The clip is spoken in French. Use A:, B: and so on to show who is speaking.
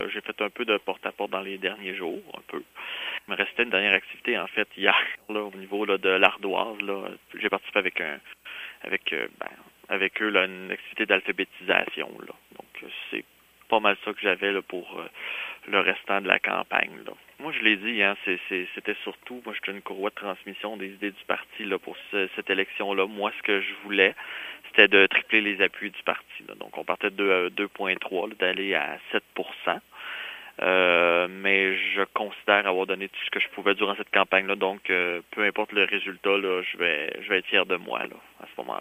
A: j'ai fait un peu de porte-à-porte dans les derniers jours, un peu. Il me restait une dernière activité, en fait, hier, là, au niveau là, de l'ardoise. Là. J'ai participé avec eux là, une activité d'alphabétisation. Là. Donc, c'est pas mal ça que j'avais là, pour le restant de la campagne. Là. Moi, je l'ai dit, hein, c'était surtout, moi, j'étais une courroie de transmission des idées du parti là, pour cette élection-là. Moi, ce que je voulais, c'était de tripler les appuis du parti. Là. Donc, on partait de 2,3, d'aller à 7%. Mais je considère avoir donné tout ce que je pouvais durant cette campagne-là. Donc, peu importe le résultat, là, je vais être fier de moi là, à ce moment-là.